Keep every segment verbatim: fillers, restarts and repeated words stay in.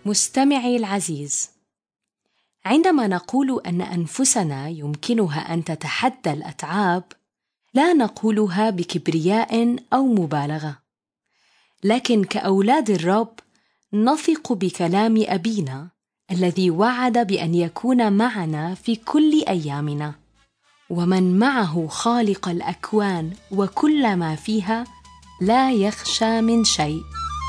مستمعي العزيز، عندما نقول أن أنفسنا يمكنها أن تتحدى الأتعاب، لا نقولها بكبرياء أو مبالغة، لكن كأولاد الرب نثق بكلام أبينا الذي وعد بأن يكون معنا في كل أيامنا، ومن معه خالق الأكوان وكل ما فيها لا يخشى من شيء.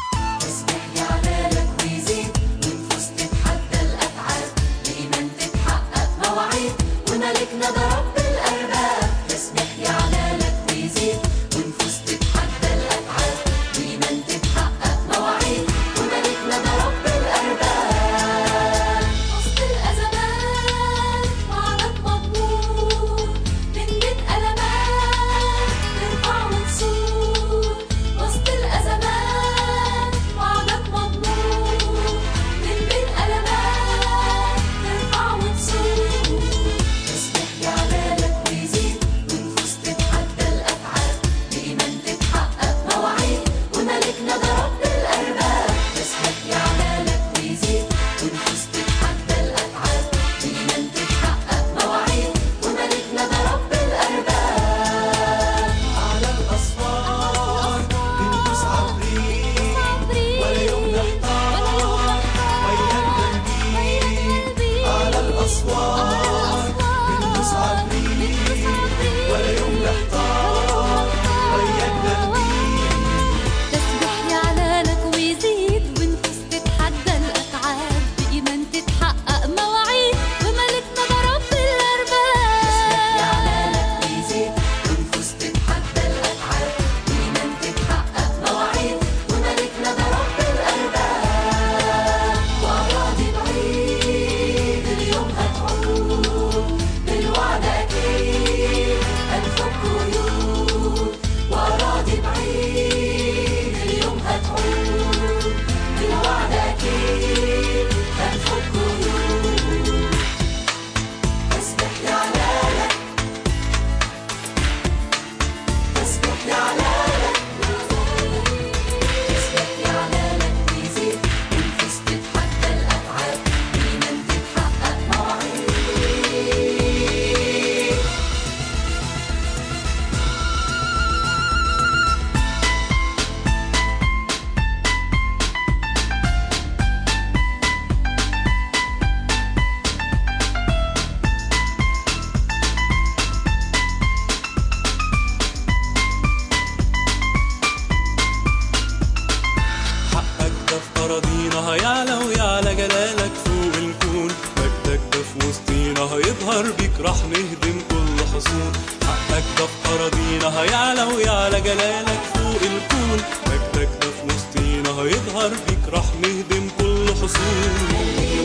يعلى ويعلى جلالك فوق الكون، مجدك ده في وسطينا هيظهر بيك راح نهدم كل حصون. حقك ده في أراضينا هيعلى ويعلى جلالك فوق الكون، مجدك ده في وسطينا هيظهر بيك راح نهدم كل حصون.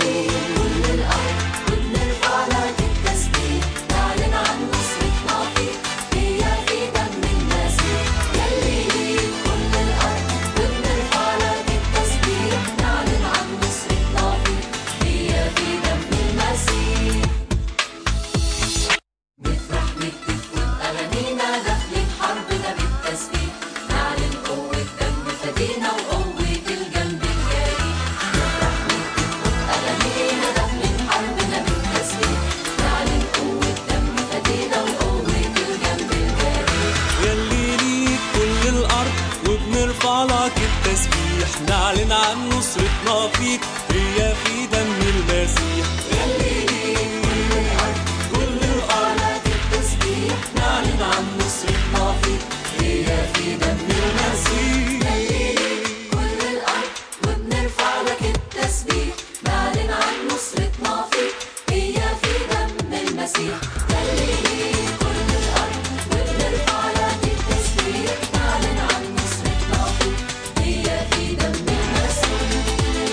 لك التسبيح نعلن عن نصرتنا فيك، هي في دم المسيح. يلي ليك كل الأرض كل الأرض التسبيح نعلن عن نصرتنا فيك، هي في دم المسيح. يلي ليك كل الأرض وبنرفع لك التسبيح نعلن عن نصرتنا فيك، هي في دم المسيح. يلي ليك كل الأرض وبنرفع لك التسبيح نعلن عن نصرتنا فيك، هي في دم المسيح.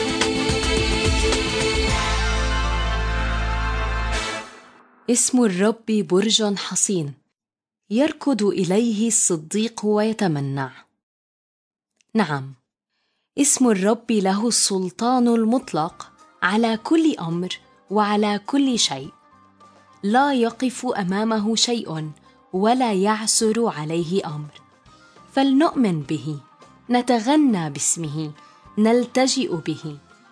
اسم الرب برج حصين يركض إليه الصديق ويتمنع. نعم، اسم الرب له السلطان المطلق على كل أمر وعلى كل شيء، لا يقف أمامه شيء ولا يعثر عليه أمر. فلنؤمن به، نتغنى باسمه، نلتجئ به،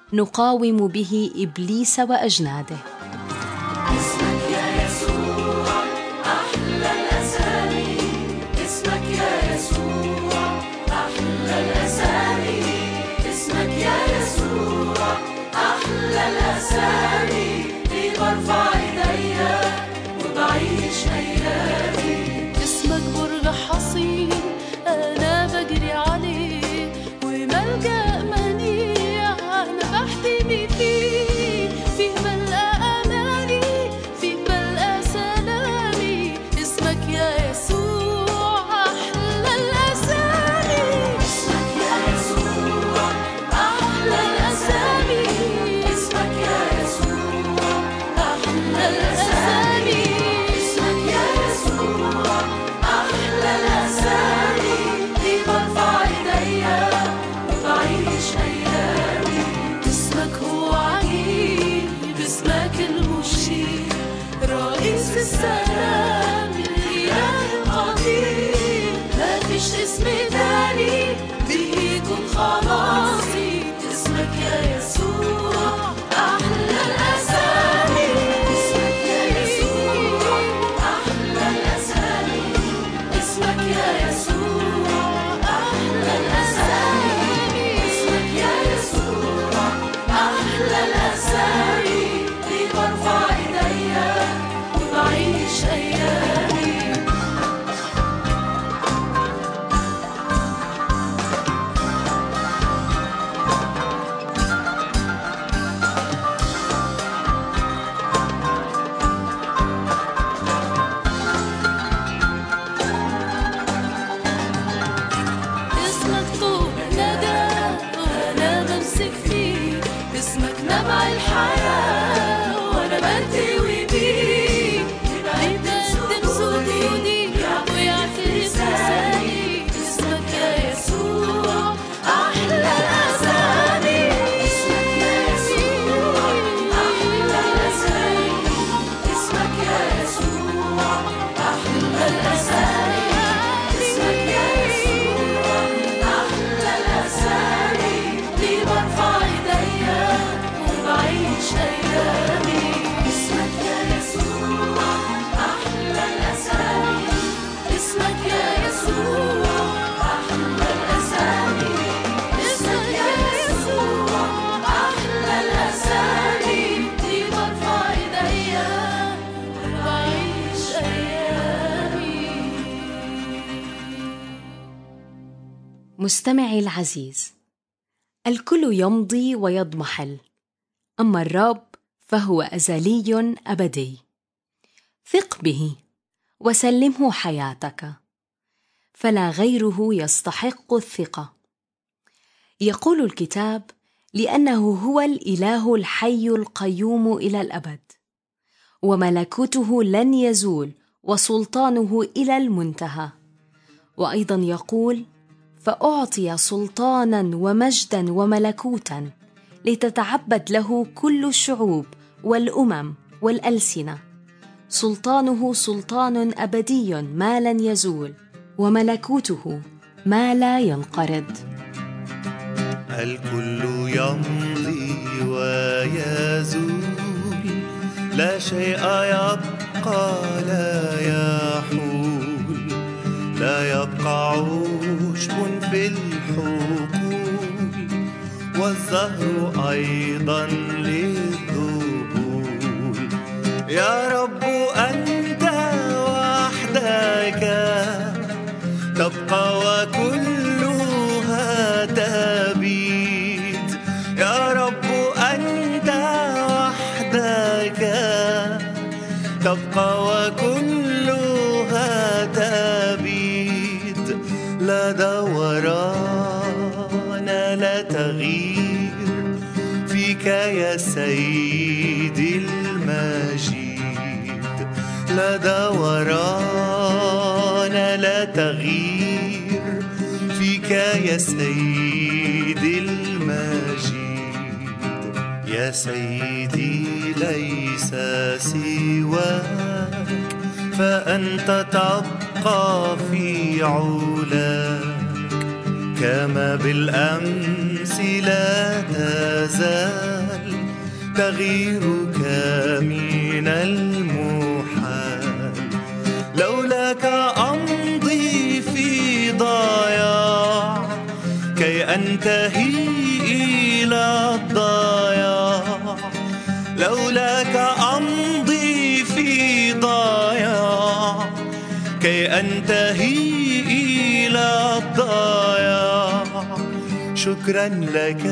نقاوم به إبليس وأجناده. اسمك يا يسوع أحلى الأسامي، اسمك يا يسوع أحلى الأسامي، اسمك يا يسوع أحلى الأسامي، ليه برفع إيديا وبعيش أيامي. اسمك برج حصين أنا بجري عليه، وملجأ منيع أنا بحتمي فيه، فيه بلقى أماني، فيه بلقى سلامي. اسمك يا يسوع أحلى الأسامي، اسمك يا يسوع أحلى الأسامي، اسمك يا يسوع أحلى الأسامي، اسمك يا يسوع أحلى الأسامي، ليه برفع إيديا وبعيش أيامي. اسمك هو عجيب، اسمك المشير، رئيس السلام، الإله القدير، مفيش اسم تاني به يكون خلاصي. اسمك يا يسوع أحلى الأسامي، اسمك يا يسوع أحلى الأسامي، اسمك يا يسوع أحلى الأسامي، اسمك يا يسوع أحلى الأسامي، ليه برفع إيديا وبعيش أيامي. اسمك طوب ندى وأنا بمسك فيه، اسمك نبع الحياة وأنا بنتوي بيه، بيقدم سجودي ويعترف لساني. اسمك يا يسوع أحلى الأسامي، اسمك يا يسوع أحلى الأسامي، اسمك يا يسوع أحلى الأسامي، اسمك يا يسوع أحلى الأسامي، ليه برفع إيديا وبعيش أيامي. اسمك يا يسوع أحلى الأسامي، اسمك يا يسوع أحلى الأسامي، اسمك يا يسوع أحلى الأسامي، ليه برفع إيديا وبعيش أيامي. مستمعي العزيز، الكل يمضي ويضمحل، أما الرب فهو أزلي أبدي. ثق به وسلمه حياتك، فلا غيره يستحق الثقة. يقول الكتاب: لأنه هو الإله الحي القيوم إلى الأبد، وملكوته لن يزول، وسلطانه إلى المنتهى. وأيضا يقول: فأعطي سلطانا ومجدا وملكوتا لتتعبد له كل الشعوب والأمم والألسنة. سلطانه سلطان أبدي ما لن يزول، وملكوته ما لا ينقرض. الكل يمضي ويزول، لا شيء يبقى لا يحول، لا يبقى عشب في الحقول، والزهر أيضا للذبول. يا رب أنت وحدك تبقى وكلها تبيد. يا رب أنت وحدك تبقى وكلها تبيد. لا دوران لا تغيير فيك يا سيدي المجيد. لا دوران لا تغيير فيك يا سيدي المجيد. يا سيدي ليس سواك، فأنت تبقى في علاك. كما بالأمس لا تزال تغييرك من المحال. لولاك أمضي في ضياع كي أنتهي إلى الضياع. لولاك أمضي في ضياع كي أنتهي إلى الضياع. شكرا لك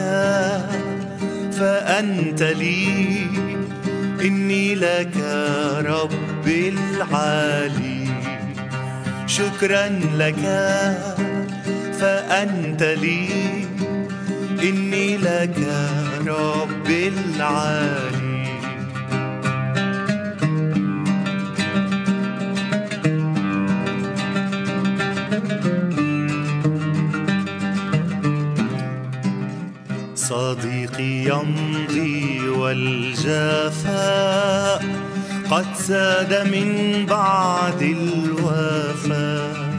فأنت لي، إني لك ربي العالي. شكرا لك فأنت لي، إني لك ربي العالي. صديقي يمضي والجفاء قد ساد من بعد الوفاء.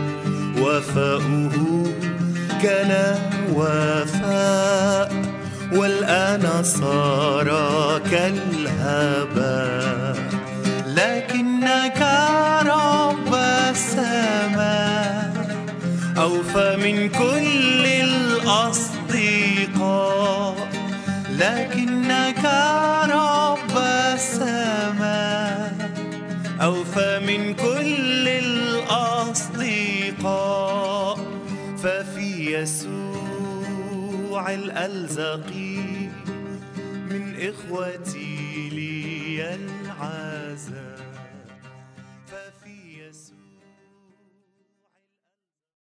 وفاؤه كان وفاء والآن صار كالهباء. لكنك رب السماء أوفى من كل الأصدقاء. لكنك رب السماء أوفى من كل الأصدقاء. ففي يسوع الألزقي من إخوتي لي العزاء.